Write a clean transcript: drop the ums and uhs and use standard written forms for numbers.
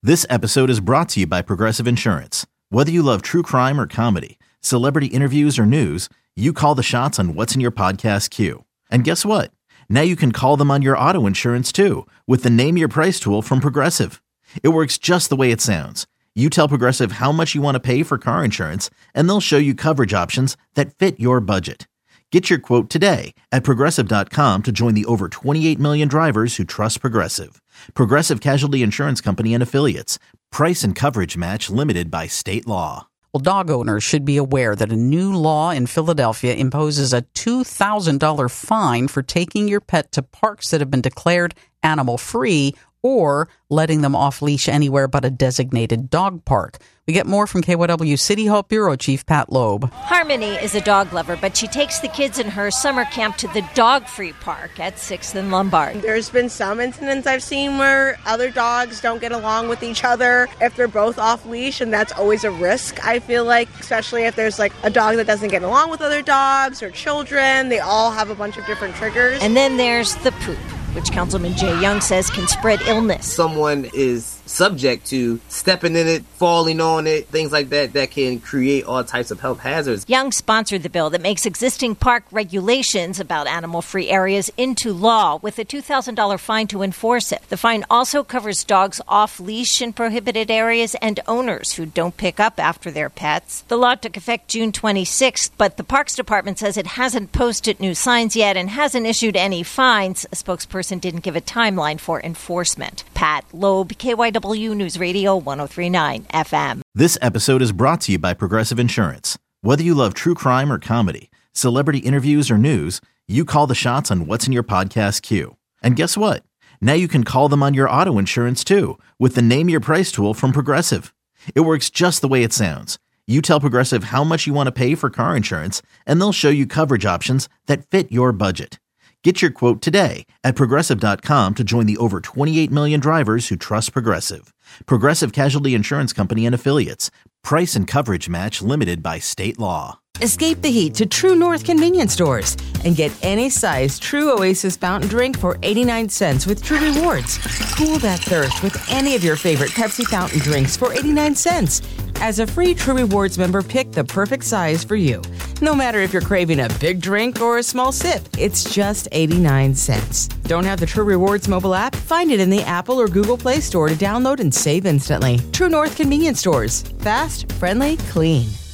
This episode is brought to you by Progressive Insurance. Whether you love true crime or comedy, celebrity interviews or news, you call the shots on what's in your podcast queue. And guess what? Now you can call them on your auto insurance too with the Name Your Price tool from Progressive. It works just the way it sounds. You tell Progressive how much you want to pay for car insurance, and they'll show you coverage options that fit your budget. Get your quote today at Progressive.com to join the over 28 million drivers who trust Progressive. Progressive Casualty Insurance Company and Affiliates. Price and coverage match limited by state law. Well, dog owners should be aware that a new law in Philadelphia imposes a $2,000 fine for taking your pet to parks that have been declared animal-free or letting them off-leash anywhere but a designated dog park. We get more from KYW City Hall Bureau Chief Pat Loeb. Harmony is a dog lover, but she takes the kids in her summer camp to the dog-free park at 6th and Lombard. There's been some incidents I've seen where other dogs don't get along with each other if they're both off-leash, and that's always a risk, I feel like, especially if there's like a dog that doesn't get along with other dogs or children. They all have a bunch of different triggers. And then there's the poop, which Councilman Jay Young says can spread illness. Someone is subject to stepping in it, falling on it, things like that can create all types of health hazards. Young sponsored the bill that makes existing park regulations about animal-free areas into law with a $2,000 fine to enforce it. The fine also covers dogs off-leash in prohibited areas and owners who don't pick up after their pets. The law took effect June 26th, but the Parks Department says it hasn't posted new signs yet and hasn't issued any fines. A spokesperson didn't give a timeline for enforcement. Pat Loeb, KYW News Radio 103.9 FM. This episode is brought to you by Progressive Insurance. Whether you love true crime or comedy, celebrity interviews or news, you call the shots on what's in your podcast queue. And guess what? Now you can call them on your auto insurance too with the Name Your Price tool from Progressive. It works just the way it sounds. You tell Progressive how much you want to pay for car insurance, and they'll show you coverage options that fit your budget. Get your quote today at Progressive.com to join the over 28 million drivers who trust Progressive. Progressive Casualty Insurance Company and Affiliates. Price and coverage match limited by state law. Escape the heat to True North convenience stores and get any size True Oasis fountain drink for 89 cents with True Rewards. Cool that thirst with any of your favorite Pepsi fountain drinks for 89 cents. As a free True Rewards member, pick the perfect size for you. No matter if you're craving a big drink or a small sip, it's just 89 cents. Don't have the True Rewards mobile app? Find it in the Apple or Google Play Store to download and save instantly. True North convenience stores. Fast, friendly, clean.